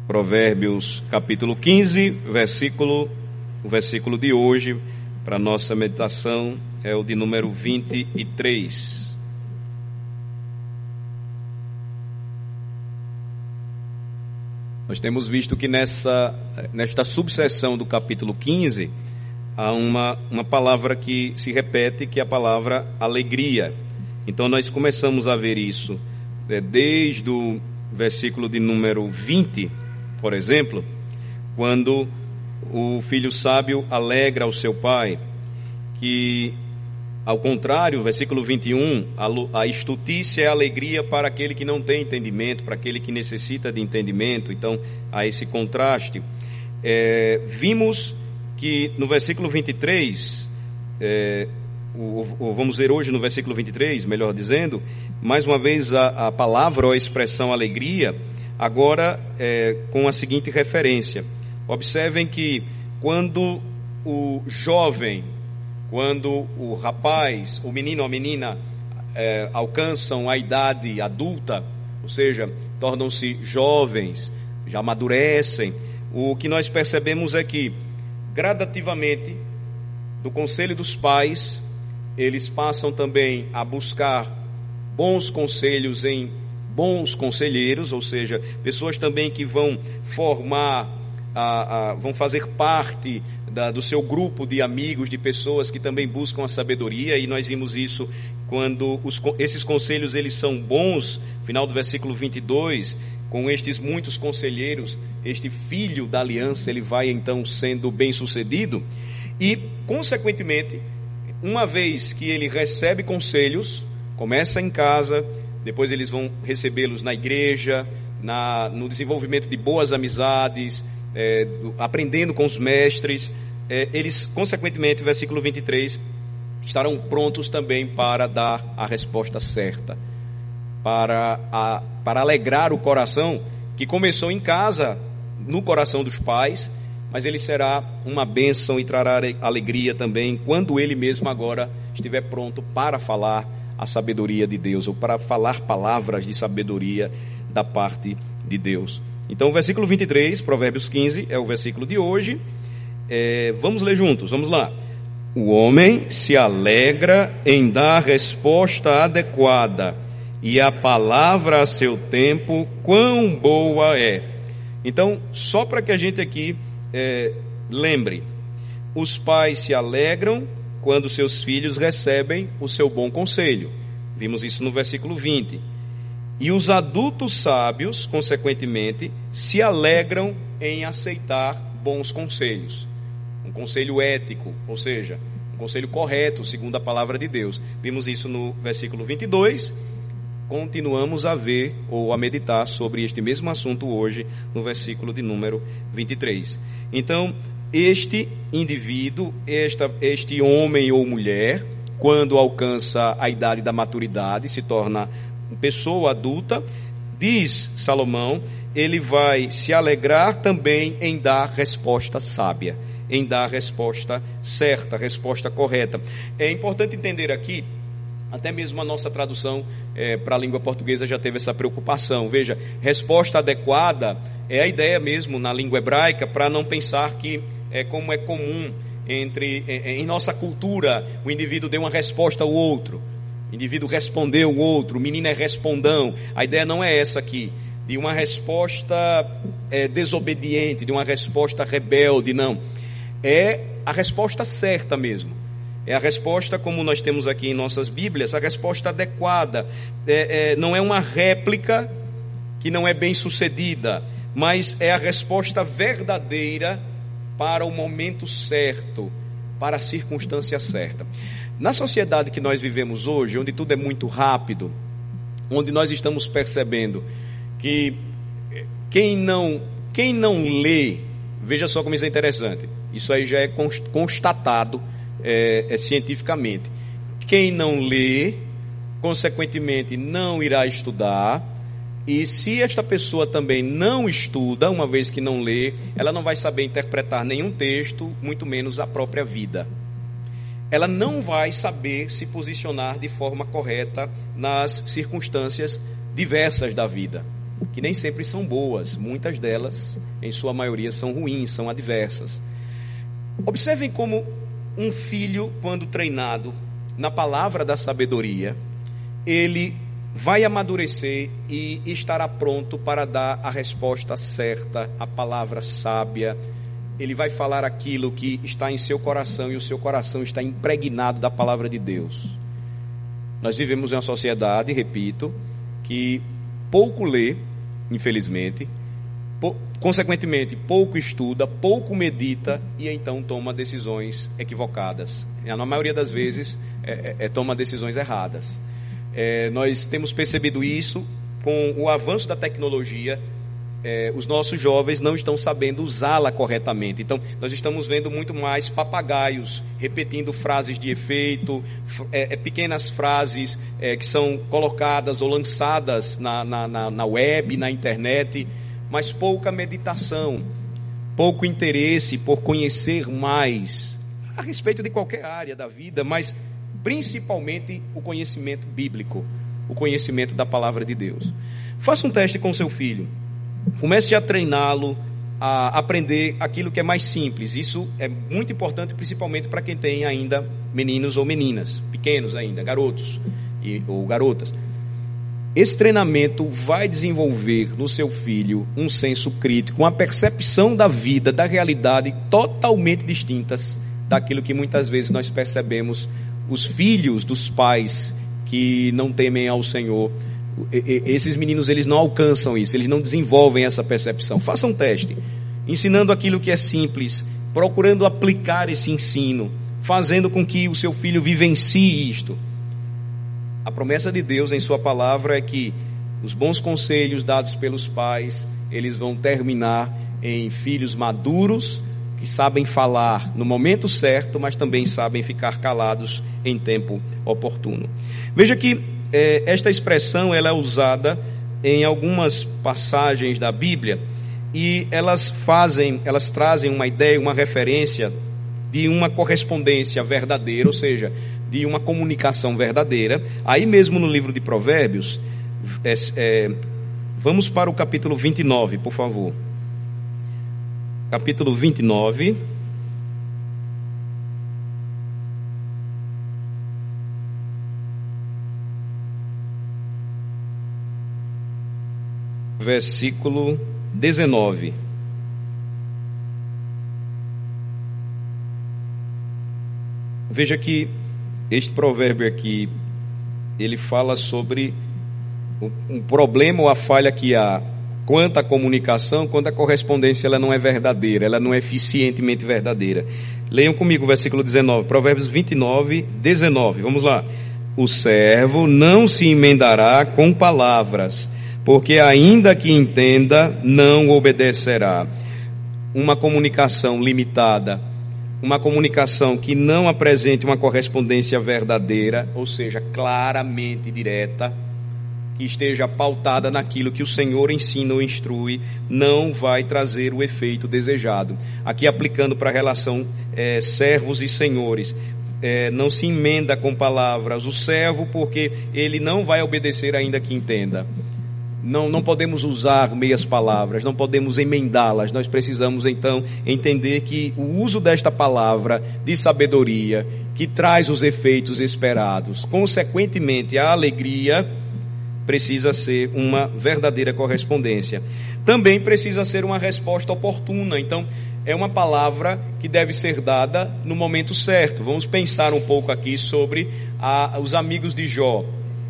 Provérbios capítulo 15, o versículo de hoje, para nossa meditação, é o de número 23. Nós temos visto que nesta subseção do capítulo 15, há uma palavra que se repete, que é a palavra alegria. Então nós começamos a ver isso desde o versículo de número 20, por exemplo, quando o filho sábio alegra ao seu pai, que ao contrário, versículo 21, a estultícia é a alegria para aquele que não tem entendimento, para aquele que necessita de entendimento. Então há esse contraste. Vimos que no versículo 23, vamos ver hoje no versículo 23, melhor dizendo, mais uma vez a palavra ou a expressão alegria, agora com a seguinte referência. Observem que quando o jovem, quando o rapaz, o menino ou a menina alcançam a idade adulta, ou seja, tornam-se jovens, já amadurecem, o que nós percebemos é que gradativamente, do conselho dos pais, eles passam também a buscar bons conselhos em bons conselheiros, ou seja, pessoas também que vão formar, vão fazer parte do seu grupo de amigos, de pessoas que também buscam a sabedoria, e nós vimos isso quando esses conselhos eles são bons. Final do versículo 22, com estes muitos conselheiros, este filho da aliança, ele vai então sendo bem sucedido, e consequentemente, uma vez que ele recebe conselhos, começa em casa, depois eles vão recebê-los na igreja, no desenvolvimento de boas amizades, aprendendo com os mestres, eles, consequentemente, versículo 23, estarão prontos também para dar a resposta certa, para alegrar o coração que começou em casa, no coração dos pais, mas ele será uma bênção e trará alegria também quando ele mesmo agora estiver pronto para falar a sabedoria de Deus, ou para falar palavras de sabedoria da parte de Deus. Então o versículo 23, Provérbios 15, é o versículo de hoje. Vamos ler juntos, vamos lá. O homem se alegra em dar resposta adequada, e a palavra a seu tempo, quão boa é. Então, só para que a gente aqui lembre, os pais se alegram quando seus filhos recebem o seu bom conselho. Vimos isso no versículo 20. E os adultos sábios, consequentemente, se alegram em aceitar bons conselhos. Um conselho ético, ou seja, um conselho correto, segundo a palavra de Deus. Vimos isso no versículo 22. Continuamos a ver ou a meditar sobre este mesmo assunto hoje, no versículo de número 23. Então, este indivíduo, este homem ou mulher, quando alcança a idade da maturidade, se torna pessoa adulta, diz Salomão, ele vai se alegrar também em dar resposta sábia, em dar resposta certa, resposta correta. É importante entender aqui, até mesmo a nossa tradução para a língua portuguesa já teve essa preocupação. Veja, resposta adequada é a ideia mesmo na língua hebraica, para não pensar que como é comum em nossa cultura, o indivíduo deu uma resposta ao outro, o indivíduo respondeu o outro, o menino é respondão. A ideia não é essa aqui, de uma resposta desobediente, de uma resposta rebelde, não. É a resposta certa mesmo. É a resposta, como nós temos aqui em nossas Bíblias, a resposta adequada. Não é uma réplica que não é bem sucedida, mas é a resposta verdadeira para o momento certo, para a circunstância certa. Na sociedade que nós vivemos hoje, onde tudo é muito rápido, onde nós estamos percebendo que quem não lê, veja só como isso é interessante, isso aí já é constatado cientificamente. Quem não lê, consequentemente não irá estudar, e se esta pessoa também não estuda, uma vez que não lê, ela não vai saber interpretar nenhum texto, muito menos a própria vida. Ela não vai saber se posicionar de forma correta nas circunstâncias diversas da vida. que nem sempre são boas, muitas delas, em sua maioria, são ruins, são adversas. Observem como um filho, quando treinado na palavra da sabedoria, ele vai amadurecer e estará pronto para dar a resposta certa, a palavra sábia. Ele vai falar aquilo que está em seu coração, e o seu coração está impregnado da palavra de Deus. Nós vivemos em uma sociedade, repito, que pouco lê, infelizmente, consequentemente pouco estuda, pouco medita e então toma decisões equivocadas. Na maioria das vezes toma decisões erradas. Nós temos percebido isso com o avanço da tecnologia. Os nossos jovens não estão sabendo usá-la corretamente. Então, nós estamos vendo muito mais papagaios repetindo frases de efeito, pequenas frases que são colocadas ou lançadas na web, na internet, mas pouca meditação, pouco interesse por conhecer mais a respeito de qualquer área da vida, mas principalmente o conhecimento bíblico, o conhecimento da palavra de Deus. Faça um teste com seu filho. Comece a treiná-lo a aprender aquilo que é mais simples. Isso é muito importante, principalmente para quem tem ainda meninos ou meninas, pequenos ainda, garotos ou garotas. Esse treinamento vai desenvolver no seu filho um senso crítico, uma percepção da vida, da realidade totalmente distintas daquilo que muitas vezes nós percebemos os filhos dos pais que não temem ao Senhor. Esses meninos, eles não alcançam isso, eles não desenvolvem essa percepção. Faça um teste, ensinando aquilo que é simples, procurando aplicar esse ensino, fazendo com que o seu filho vivencie isto. A promessa de Deus em sua palavra é que os bons conselhos dados pelos pais, eles vão terminar em filhos maduros, que sabem falar no momento certo, mas também sabem ficar calados em tempo oportuno. Veja que esta expressão ela é usada em algumas passagens da Bíblia e elas trazem uma ideia, uma referência de uma correspondência verdadeira, ou seja, de uma comunicação verdadeira. Aí mesmo no livro de Provérbios, vamos para o capítulo 29, por favor. Capítulo 29. Versículo 19. Veja que este provérbio aqui, ele fala sobre um problema ou a falha que há quanto à comunicação, quando a correspondência ela não é verdadeira, ela não é eficientemente verdadeira. Leiam comigo o versículo 19, Provérbios 29, 19. Vamos lá. O servo não se emendará com palavras, porque ainda que entenda, não obedecerá. Uma comunicação limitada, uma comunicação que não apresente uma correspondência verdadeira, ou seja, claramente direta, que esteja pautada naquilo que o Senhor ensina ou instrui, não vai trazer o efeito desejado. Aqui aplicando para a relação servos e senhores. Não se emenda com palavras o servo, porque ele não vai obedecer ainda que entenda. Não podemos usar meias palavras, não podemos emendá-las. Nós precisamos então entender que o uso desta palavra de sabedoria, que traz os efeitos esperados, consequentemente a alegria, precisa ser uma verdadeira correspondência. Também precisa ser uma resposta oportuna. Então, é uma palavra que deve ser dada no momento certo. Vamos pensar um pouco aqui sobre os amigos de Jó.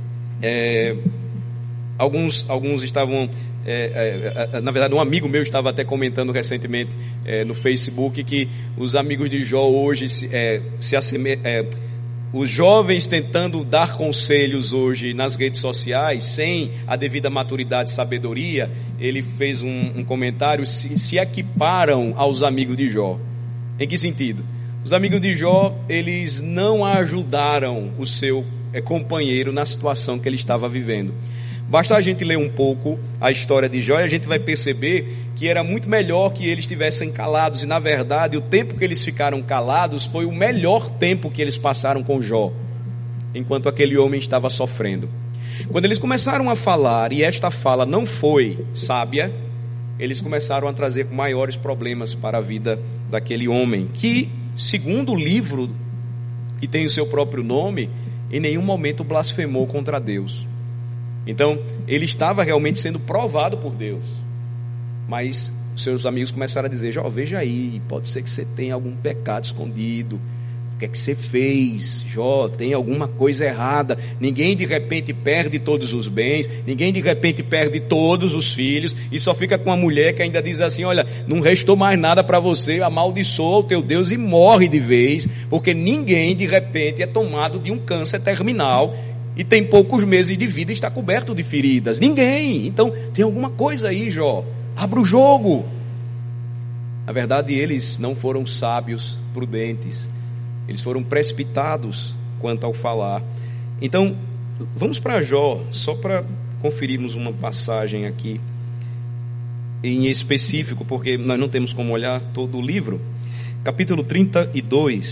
Alguns estavam, na verdade um amigo meu estava até comentando recentemente no Facebook que os amigos de Jó hoje se assemelham, os jovens tentando dar conselhos hoje nas redes sociais sem a devida maturidade e sabedoria. Ele fez um comentário, se equiparam aos amigos de Jó. Em que sentido? Os amigos de Jó, eles não ajudaram o seu companheiro na situação que ele estava vivendo. Basta a gente ler um pouco a história de Jó e a gente vai perceber que era muito melhor que eles estivessem calados. E na verdade o tempo que eles ficaram calados foi o melhor tempo que eles passaram com Jó, enquanto aquele homem estava sofrendo. Quando eles começaram a falar e esta fala não foi sábia, eles começaram a trazer maiores problemas para a vida daquele homem, que, segundo o livro que tem o seu próprio nome, em nenhum momento blasfemou contra Deus. Então, ele estava realmente sendo provado por Deus. Mas seus amigos começaram a dizer: Jó, veja aí, pode ser que você tenha algum pecado escondido. O que é que você fez? Jó, tem alguma coisa errada. Ninguém de repente perde todos os bens, ninguém de repente perde todos os filhos, e só fica com a mulher que ainda diz assim: olha, não restou mais nada para você, amaldiçoa o teu Deus e morre de vez, porque ninguém de repente é tomado de um câncer terminal e tem poucos meses de vida e está coberto de feridas. Ninguém. Então tem alguma coisa aí, Jó. Abra o jogo. Na verdade, eles não foram sábios, prudentes. Eles foram precipitados quanto ao falar. Então, vamos para Jó, só para conferirmos uma passagem aqui em específico, porque nós não temos como olhar todo o livro. Capítulo 32.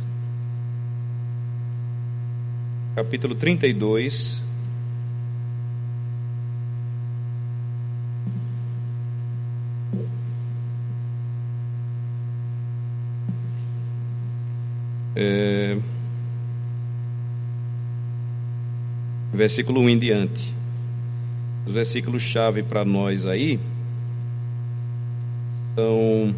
Capítulo 32. Versículo 1 em diante. Os versículos chave para nós aí são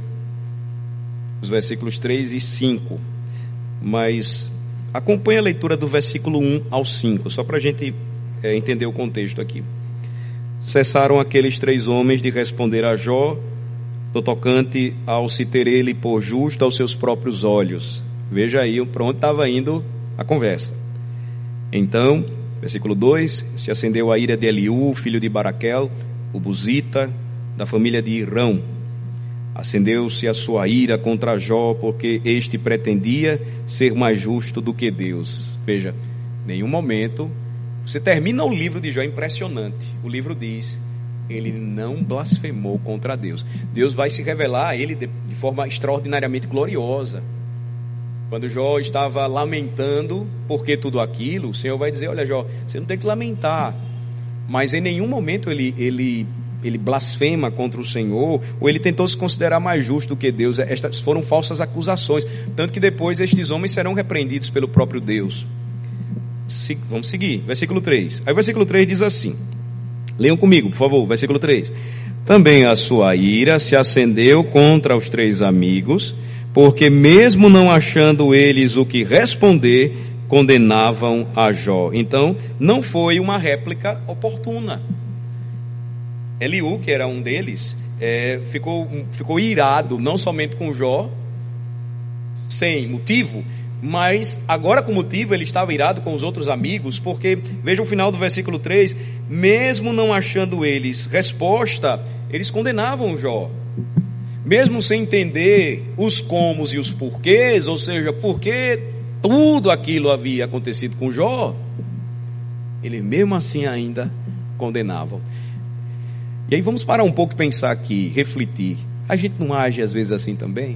os versículos 3 e 5, mas acompanhe a leitura do versículo 1 ao 5, só para a gente entender o contexto aqui. Cessaram aqueles 3 homens de responder a Jó no tocante ao se ter ele por justo aos seus próprios olhos. Veja aí para onde estava indo a conversa. Então, versículo 2, se acendeu a ira de Eliú, filho de Baraquel, o buzita, da família de Irão. Acendeu-se a sua ira contra Jó, porque este pretendia ser mais justo do que Deus. Veja, nenhum momento, você termina o livro de Jó, impressionante. O livro diz: ele não blasfemou contra Deus. Deus vai se revelar a ele de forma extraordinariamente gloriosa. Quando Jó estava lamentando porque tudo aquilo, o Senhor vai dizer: olha, Jó, você não tem que lamentar. Mas em nenhum momento ele blasfema contra o Senhor, ou ele tentou se considerar mais justo do que Deus. Estas foram falsas acusações, tanto que depois estes homens serão repreendidos pelo próprio Deus. Vamos seguir, versículo 3. Aí o versículo 3 diz assim, leiam comigo, por favor, versículo 3. Também a sua ira se acendeu contra os 3 amigos, porque mesmo não achando eles o que responder, condenavam a Jó. Então, não foi uma réplica oportuna. Eliú, que era um deles, ficou irado, não somente com Jó, sem motivo, mas agora com motivo ele estava irado com os outros amigos, porque, veja o final do versículo 3, mesmo não achando eles resposta, eles condenavam Jó. Mesmo sem entender os comos e os porquês, ou seja, por que tudo aquilo havia acontecido com Jó, eles mesmo assim ainda condenavam. E aí vamos parar um pouco e pensar aqui, refletir. A gente não age às vezes assim também?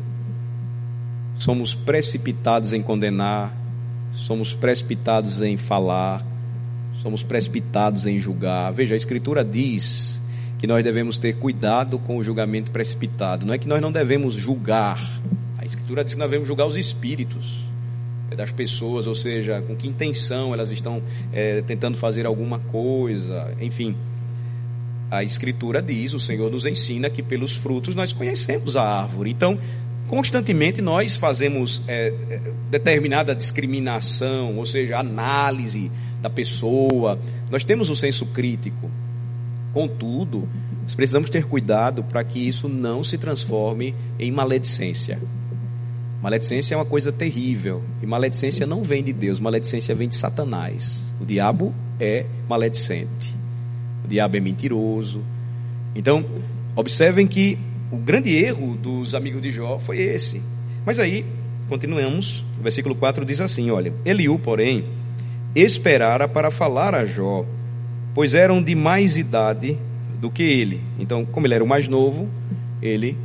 Somos precipitados em condenar, somos precipitados em falar, somos precipitados em julgar. Veja, a Escritura diz que nós devemos ter cuidado com o julgamento precipitado. Não é que nós não devemos julgar. A Escritura diz que nós devemos julgar os espíritos das pessoas, ou seja, com que intenção elas estão tentando fazer alguma coisa. Enfim, a Escritura diz, o Senhor nos ensina que pelos frutos nós conhecemos a árvore. Então, constantemente nós fazemos determinada discriminação, ou seja, análise da pessoa. Nós temos um senso crítico. Contudo, nós precisamos ter cuidado para que isso não se transforme em maledicência. Maledicência é uma coisa terrível, e maledicência não vem de Deus, maledicência vem de Satanás. O diabo é maledicente, o diabo é mentiroso. Então, observem que o grande erro dos amigos de Jó foi esse. Mas aí, continuamos, o versículo 4 diz assim, olha, Eliú, porém, esperara para falar a Jó, pois eram de mais idade do que ele. Então, como ele era o mais novo, ele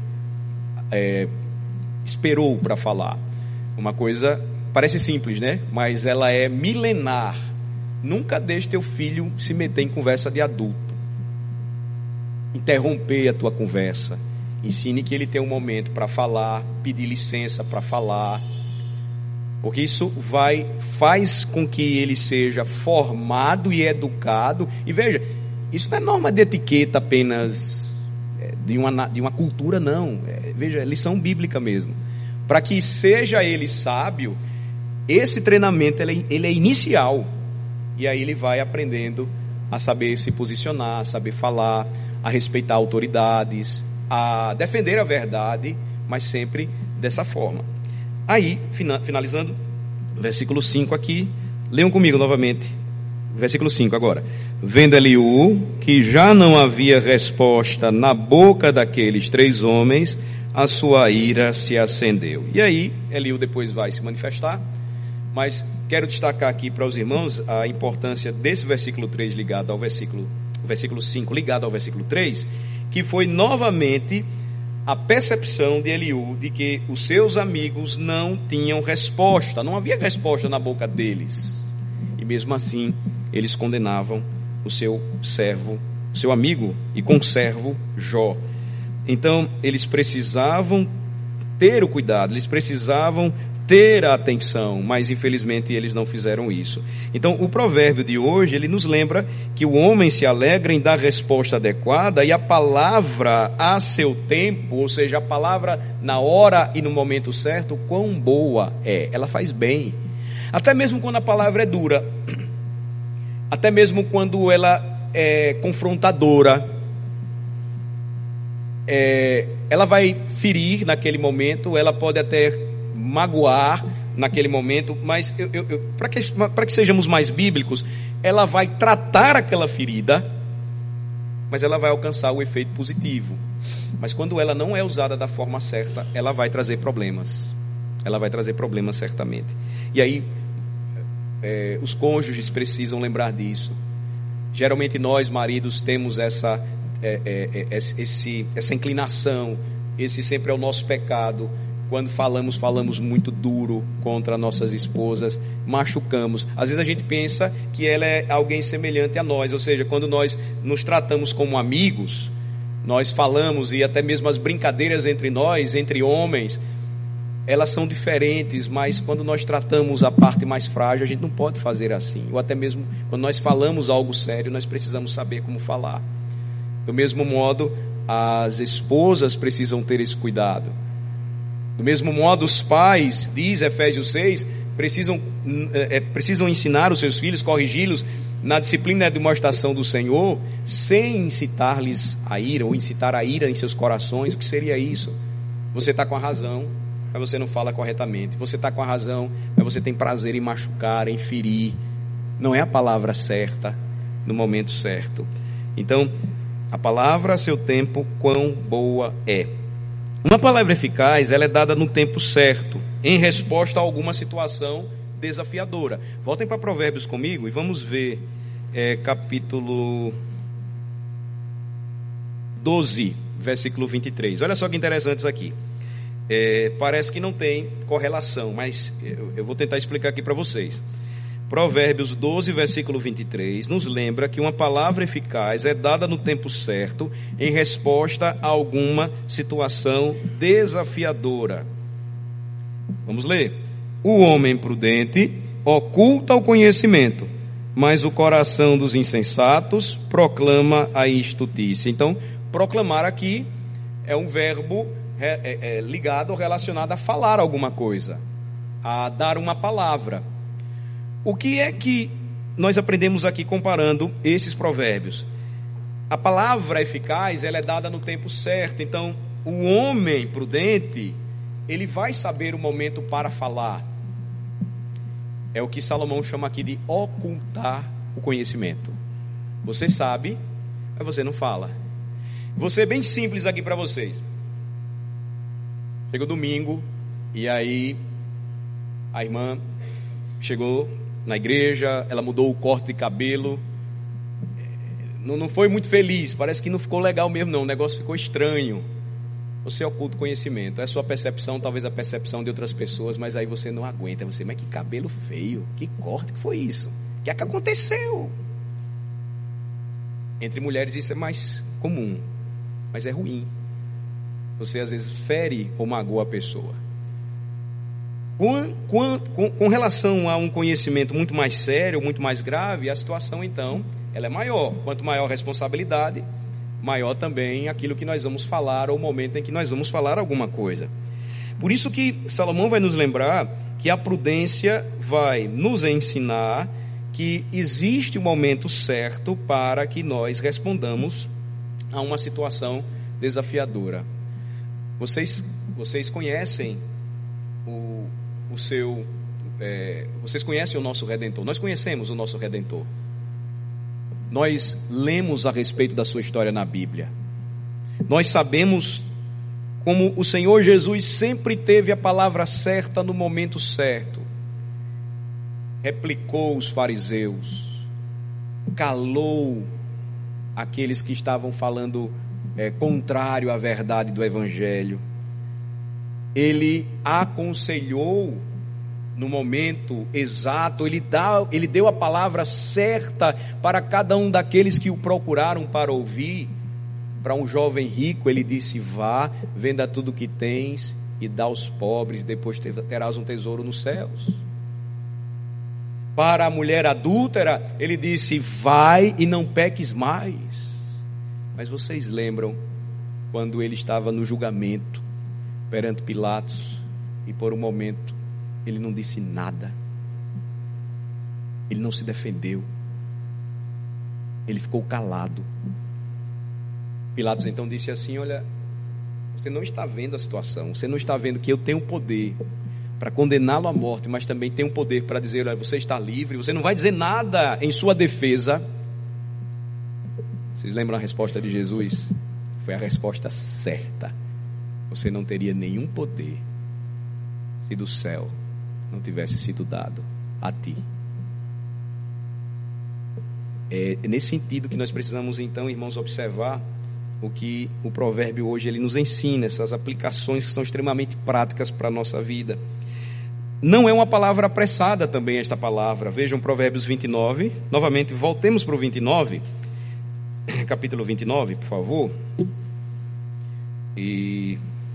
esperou para falar. Uma coisa, parece simples, né? Mas ela é milenar Nunca deixe teu filho se meter em conversa de adulto, interromper a tua conversa. Ensine que ele tem um momento para falar, pedir licença para falar, porque isso faz com que ele seja formado e educado. E veja, isso não é norma de etiqueta apenas de uma cultura, não. Veja, é lição bíblica mesmo. Para que seja ele sábio, esse treinamento ele é inicial. E aí ele vai aprendendo a saber se posicionar, a saber falar, a respeitar autoridades, a defender a verdade, mas sempre dessa forma. Aí, finalizando, versículo 5 aqui, leiam comigo novamente, versículo 5 agora. Vendo Eliú que já não havia resposta na boca daqueles 3 homens, a sua ira se acendeu. E aí, Eliú depois vai se manifestar, mas quero destacar aqui para os irmãos a importância desse versículo 3 ligado ao versículo 5 ligado ao versículo 3, que foi novamente a percepção de Eliú de que os seus amigos não tinham resposta, não havia resposta na boca deles, e mesmo assim eles condenavam o seu servo, seu amigo e conservo Jó. Então eles precisavam ter o cuidado, eles precisavam ter a atenção, mas infelizmente eles não fizeram isso. Então o provérbio de hoje, ele nos lembra que o homem se alegra em dar resposta adequada, e a palavra a seu tempo, ou seja, a palavra na hora e no momento certo, quão boa é, ela faz bem, até mesmo quando a palavra é dura, até mesmo quando ela é confrontadora, ela vai ferir naquele momento, ela pode até magoar naquele momento, mas para que sejamos mais bíblicos, ela vai tratar aquela ferida, mas ela vai alcançar o efeito positivo. Mas quando ela não é usada da forma certa, ela vai trazer problemas. Ela vai trazer problemas certamente. E aí, os cônjuges precisam lembrar disso. Geralmente nós, maridos, temos essa inclinação, esse sempre é o nosso pecado. Quando falamos muito duro contra nossas esposas, machucamos. Às vezes a gente pensa que ela é alguém semelhante a nós, ou seja, quando nós nos tratamos como amigos, nós falamos, e até mesmo as brincadeiras entre nós, entre homens, elas são diferentes, mas quando nós tratamos a parte mais frágil, a gente não pode fazer assim. Ou até mesmo quando nós falamos algo sério, nós precisamos saber como falar. Do mesmo modo, as esposas precisam ter esse cuidado. Do mesmo modo, os pais, diz Efésios 6, precisam ensinar os seus filhos, corrigi-los na disciplina e demonstração do Senhor, sem incitar-lhes a ira, ou incitar a ira em seus corações. O que seria isso? Você está com a razão, mas você não fala corretamente. Você está com a razão, mas você tem prazer em machucar, em ferir. Não é a palavra certa, no momento certo. Então, a palavra a seu tempo, quão boa é. Uma palavra eficaz, ela é dada no tempo certo, em resposta a alguma situação desafiadora. Voltem para Provérbios comigo e vamos ver capítulo 12, versículo 23. Olha só que interessante isso aqui. Parece que não tem correlação, mas eu vou tentar explicar aqui para vocês. Provérbios 12, versículo 23, nos lembra que uma palavra eficaz é dada no tempo certo, em resposta a alguma situação desafiadora. Vamos ler. O homem prudente oculta o conhecimento, mas o coração dos insensatos proclama a estultícia. Então, proclamar aqui é um verbo ligado ou relacionado a falar alguma coisa, a dar uma palavra. O que é que nós aprendemos aqui comparando esses provérbios? A palavra eficaz, ela é dada no tempo certo. Então, o homem prudente, ele vai saber o momento para falar. É o que Salomão chama aqui de ocultar o conhecimento. Você sabe, mas você não fala. Vou ser bem simples aqui para vocês. Chegou domingo, e aí a irmã chegou na igreja, ela mudou o corte de cabelo, não foi muito feliz, parece que não ficou legal mesmo não, o negócio ficou estranho. Você oculta o conhecimento, é a sua percepção, talvez a percepção de outras pessoas, mas aí você não aguenta, mas que cabelo feio, que corte que foi isso? O que é que aconteceu? Entre mulheres isso é mais comum, mas é ruim. Você às vezes fere ou magoa a pessoa. Com relação a um conhecimento muito mais sério, muito mais grave, a situação então, ela é maior. Quanto maior a responsabilidade, maior também aquilo que nós vamos falar, ou o momento em que nós vamos falar alguma coisa. Por isso que Salomão vai nos lembrar que a prudência vai nos ensinar que existe um momento certo para que nós respondamos a uma situação desafiadora. Vocês conhecem vocês conhecem o nosso Redentor. Nós conhecemos o nosso Redentor. Nós lemos a respeito da sua história na Bíblia. Nós sabemos como o Senhor Jesus sempre teve a palavra certa no momento certo. Replicou os fariseus, calou aqueles que estavam falando contrário à verdade do Evangelho. Ele aconselhou no momento exato, ele deu a palavra certa para cada um daqueles que o procuraram para ouvir. Para um jovem rico ele disse: vá, venda tudo o que tens e dá aos pobres, depois terás um tesouro nos céus. Para a mulher adúltera ele disse: vai e não peques mais. Mas vocês lembram quando ele estava no julgamento perante Pilatos, e por um momento ele não disse nada, ele não se defendeu, ele ficou calado. Pilatos então disse assim: olha, você não está vendo a situação, você não está vendo que eu tenho poder para condená-lo à morte, mas também tenho poder para dizer: olha, você está livre, você não vai dizer nada em sua defesa. Vocês lembram a resposta de Jesus? Foi a resposta certa. Você não teria nenhum poder se do céu não tivesse sido dado a ti. É nesse sentido que nós precisamos então, irmãos, observar o que o provérbio hoje ele nos ensina, essas aplicações que são extremamente práticas para a nossa vida. Não é uma palavra apressada também esta palavra. Vejam Provérbios 29, novamente voltemos para o 29, capítulo 29, por favor. E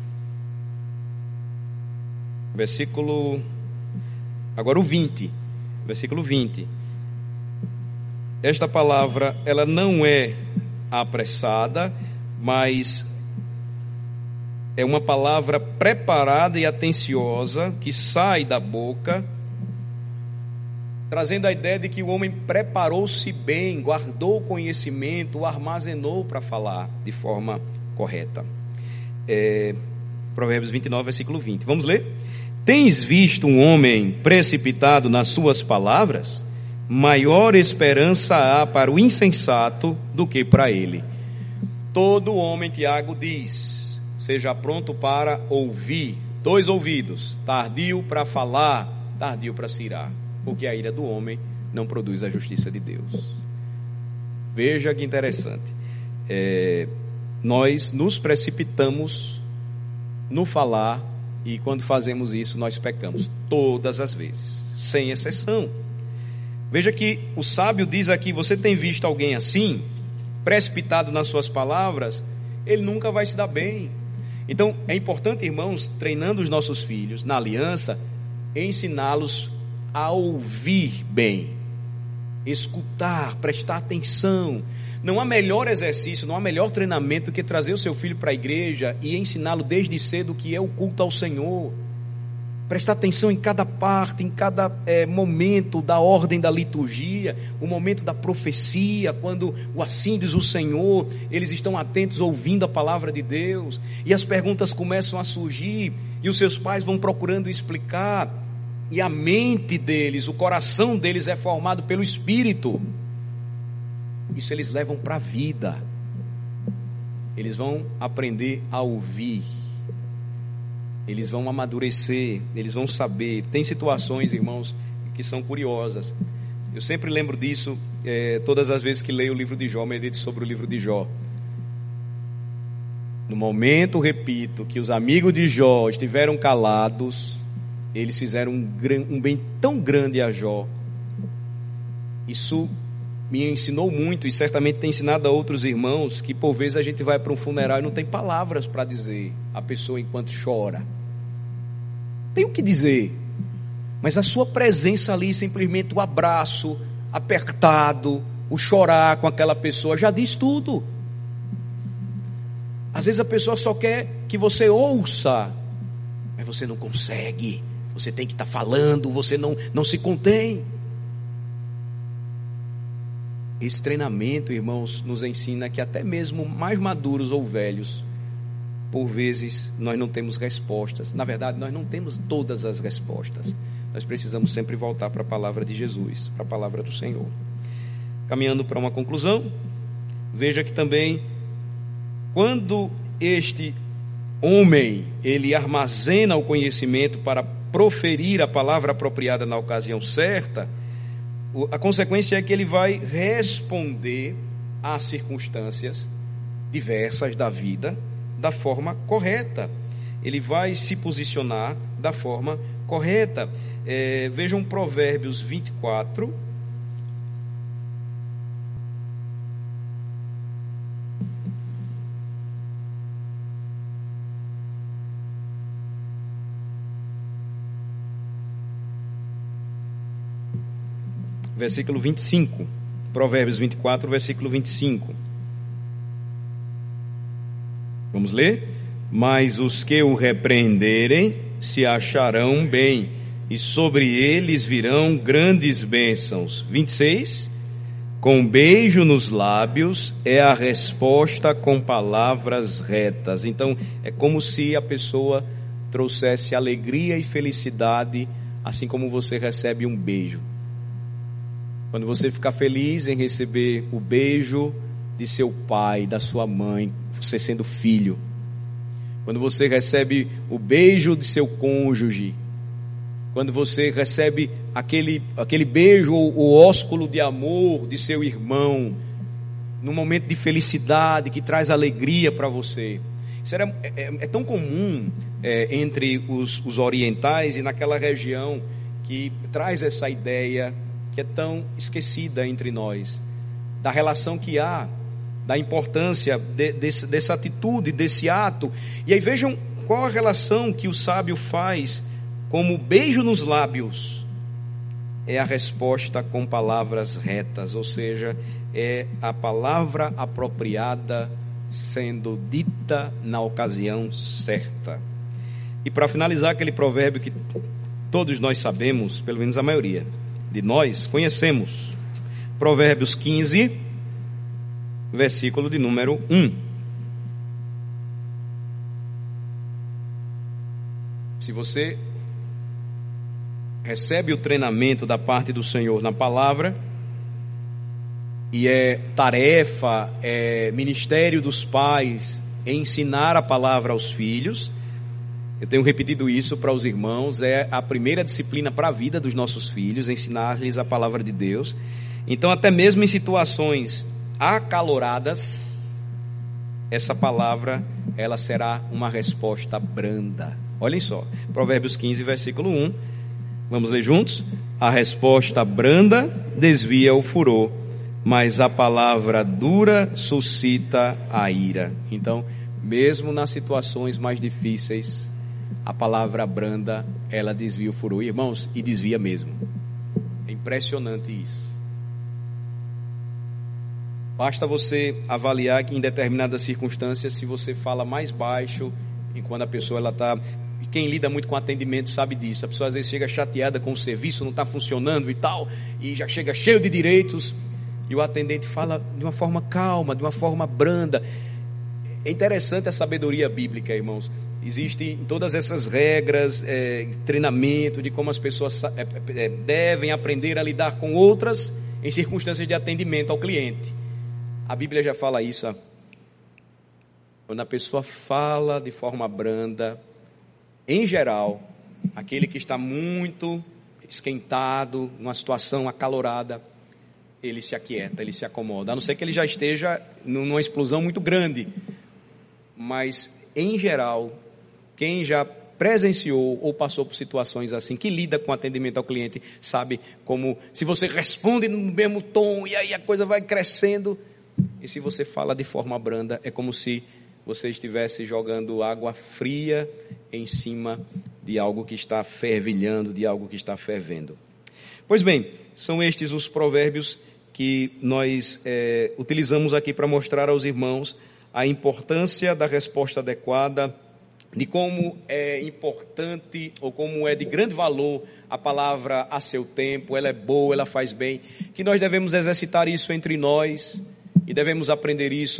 versículo, agora o 20, versículo 20. Esta palavra, ela não é apressada, mas é uma palavra preparada e atenciosa que sai da boca, trazendo a ideia de que o homem preparou-se bem, guardou o conhecimento, o armazenou para falar de forma correta. Provérbios 29, versículo 20. Vamos ler? Tens visto um homem precipitado nas suas palavras? Maior esperança há para o insensato do que para ele. Todo homem, Tiago diz, seja pronto para ouvir, 2 ouvidos, tardio para falar, tardio para se irar, porque a ira do homem não produz a justiça de Deus. Veja que interessante. Nós nos precipitamos no falar, e quando fazemos isso nós pecamos todas as vezes, sem exceção. Veja que o sábio diz aqui: você tem visto alguém assim, precipitado nas suas palavras? Ele nunca vai se dar bem. Então é importante, irmãos, treinando os nossos filhos na aliança, ensiná-los a ouvir bem, escutar, prestar atenção. Não há melhor exercício, não há melhor treinamento do que trazer o seu filho para a igreja e ensiná-lo desde cedo o que é o culto ao Senhor. Prestar atenção em cada parte, em cada momento da ordem da liturgia, o momento da profecia, quando o assim diz o Senhor, eles estão atentos ouvindo a palavra de Deus, e as perguntas começam a surgir, e os seus pais vão procurando explicar, e a mente deles, o coração deles é formado pelo Espírito. Isso eles levam para a vida. Eles vão aprender a ouvir. Eles vão amadurecer, eles vão saber. Tem situações, irmãos, que são curiosas. Eu sempre lembro disso, todas as vezes que leio o livro de Jó, medito sobre o livro de Jó. No momento, repito, que os amigos de Jó estiveram calados, eles fizeram um bem tão grande a Jó, Isso me ensinou muito e certamente tem ensinado a outros irmãos que por vezes a gente vai para um funeral e não tem palavras para dizer à pessoa enquanto chora. Tem o que dizer, mas a sua presença ali, simplesmente o abraço apertado, o chorar com aquela pessoa já diz tudo. Às vezes a pessoa só quer que você ouça, mas você não consegue, você tem que estar falando, você não se contém. Esse treinamento, irmãos, nos ensina que até mesmo mais maduros ou velhos, por vezes nós não temos respostas. Na verdade, nós não temos todas as respostas. Nós precisamos sempre voltar para a palavra de Jesus, para a palavra do Senhor. Caminhando para uma conclusão, veja que também, quando este homem, ele armazena o conhecimento para proferir a palavra apropriada na ocasião certa, a consequência é que ele vai responder às circunstâncias diversas da vida da forma correta. Ele vai se posicionar da forma correta. Vejam Provérbios 24. Versículo 25, Provérbios 24, versículo 25. Vamos ler? Mas os que o repreenderem se acharão bem, e sobre eles virão grandes bênçãos. 26. Com beijo nos lábios é a resposta com palavras retas. Então, é como se a pessoa trouxesse alegria e felicidade, assim como você recebe um beijo. Quando você ficar feliz em receber o beijo de seu pai, da sua mãe, você sendo filho. Quando você recebe o beijo de seu cônjuge. Quando você recebe aquele beijo, o ósculo de amor de seu irmão. Num momento de felicidade que traz alegria para você. Isso é tão comum entre os orientais e naquela região que traz essa ideia que é tão esquecida entre nós, da relação que há, da importância dessa atitude, desse ato. E aí vejam qual a relação que o sábio faz, como beijo nos lábios, é a resposta com palavras retas, ou seja, é a palavra apropriada sendo dita na ocasião certa. E para finalizar, aquele provérbio que todos nós sabemos, pelo menos a maioria de nós conhecemos, Provérbios 15, versículo de número 1. Se você recebe o treinamento da parte do Senhor na palavra, e é tarefa, é ministério dos pais ensinar a palavra aos filhos, eu tenho repetido isso para os irmãos, é a primeira disciplina para a vida dos nossos filhos, ensinar-lhes a palavra de Deus. Então, até mesmo em situações acaloradas, essa palavra, ela será uma resposta branda. Olhem só, Provérbios 15, versículo 1, vamos ler juntos? A resposta branda desvia o furor, mas a palavra dura suscita a ira. Então, mesmo nas situações mais difíceis, a palavra branda, ela desvia o furor, irmãos, e desvia mesmo. É impressionante isso. Basta você avaliar que em determinadas circunstâncias, se você fala mais baixo, e quando a pessoa ela está... Quem lida muito com atendimento sabe disso. A pessoa às vezes chega chateada com o serviço, não está funcionando e tal, e já chega cheio de direitos, e o atendente fala de uma forma calma, de uma forma branda. É interessante a sabedoria bíblica, irmãos. Existem todas essas regras, treinamento de como as pessoas devem aprender a lidar com outras em circunstâncias de atendimento ao cliente. A Bíblia já fala isso. Quando a pessoa fala de forma branda, em geral, aquele que está muito esquentado, numa situação acalorada, ele se aquieta, ele se acomoda. A não ser que ele já esteja numa explosão muito grande. Mas, em geral, quem já presenciou ou passou por situações assim, que lida com atendimento ao cliente, sabe como se você responde no mesmo tom e aí a coisa vai crescendo, e se você fala de forma branda, é como se você estivesse jogando água fria em cima de algo que está fervilhando, de algo que está fervendo. Pois bem, são estes os provérbios que nós utilizamos aqui para mostrar aos irmãos a importância da resposta adequada, de como é importante ou como é de grande valor a palavra a seu tempo, ela é boa, ela faz bem, que nós devemos exercitar isso entre nós e devemos aprender isso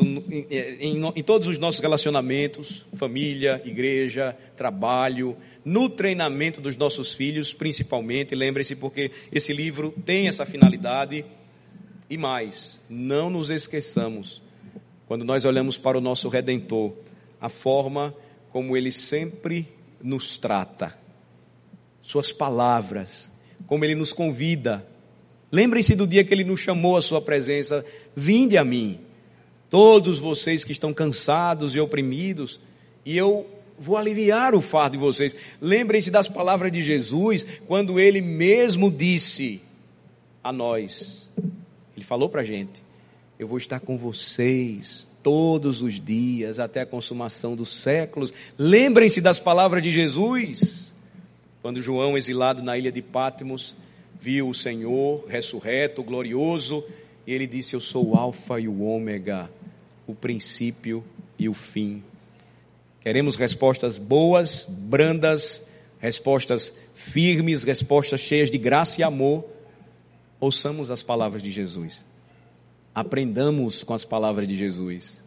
em todos os nossos relacionamentos, família, igreja, trabalho, no treinamento dos nossos filhos, principalmente. Lembre-se, porque esse livro tem essa finalidade. E mais, não nos esqueçamos, quando nós olhamos para o nosso Redentor, a forma como Ele sempre nos trata, Suas palavras, como Ele nos convida. Lembrem-se do dia que Ele nos chamou à Sua presença: vinde a mim, todos vocês que estão cansados e oprimidos, e eu vou aliviar o fardo de vocês. Lembrem-se das palavras de Jesus, quando Ele mesmo disse a nós, Ele falou para a gente: eu vou estar com vocês todos os dias, até a consumação dos séculos. Lembrem-se das palavras de Jesus, quando João, exilado na ilha de Patmos, viu o Senhor ressurreto, glorioso, e ele disse: eu sou o alfa e o ômega, o princípio e o fim. Queremos respostas boas, brandas, respostas firmes, respostas cheias de graça e amor. Ouçamos as palavras de Jesus. Aprendamos com as palavras de Jesus.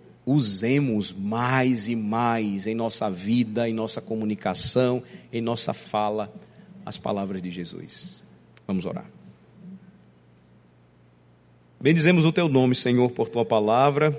Usemos mais e mais em nossa vida, em nossa comunicação, em nossa fala, as palavras de Jesus. Vamos orar. Bendizemos o Teu nome, Senhor, por Tua palavra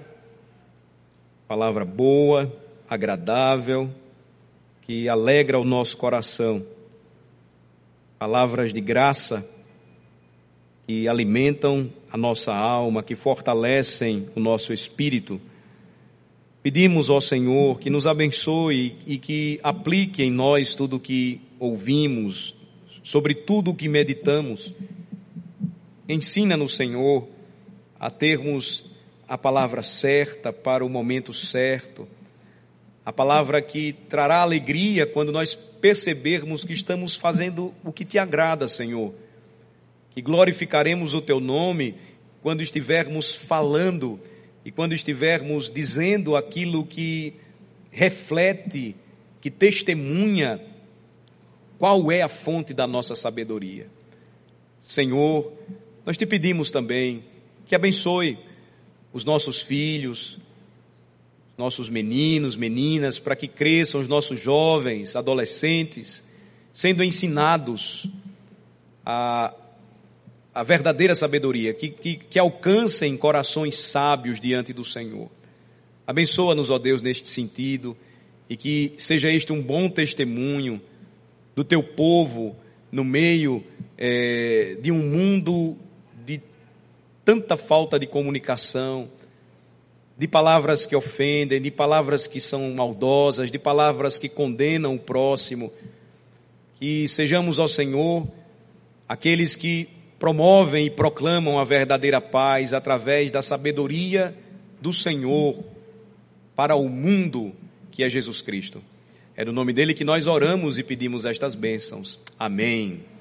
boa, agradável, que alegra o nosso coração. Palavras de graça que alimentam a nossa alma, que fortalecem o nosso espírito. Pedimos ao Senhor que nos abençoe e que aplique em nós tudo o que ouvimos, sobre tudo o que meditamos. Ensina-nos, Senhor, a termos a palavra certa para o momento certo, a palavra que trará alegria quando nós percebermos que estamos fazendo o que Te agrada, Senhor, que glorificaremos o Teu nome quando estivermos falando e quando estivermos dizendo aquilo que reflete, que testemunha qual é a fonte da nossa sabedoria. Senhor, nós Te pedimos também que abençoe os nossos filhos, nossos meninos, meninas, para que cresçam os nossos jovens, adolescentes, sendo ensinados a verdadeira sabedoria, que alcancem corações sábios diante do Senhor. Abençoa-nos, ó Deus, neste sentido, e que seja este um bom testemunho do Teu povo no meio de um mundo de tanta falta de comunicação, de palavras que ofendem, de palavras que são maldosas, de palavras que condenam o próximo. Que sejamos, ó Senhor, aqueles que promovem e proclamam a verdadeira paz através da sabedoria do Senhor para o mundo, que é Jesus Cristo. É no nome dele que nós oramos e pedimos estas bênçãos. Amém.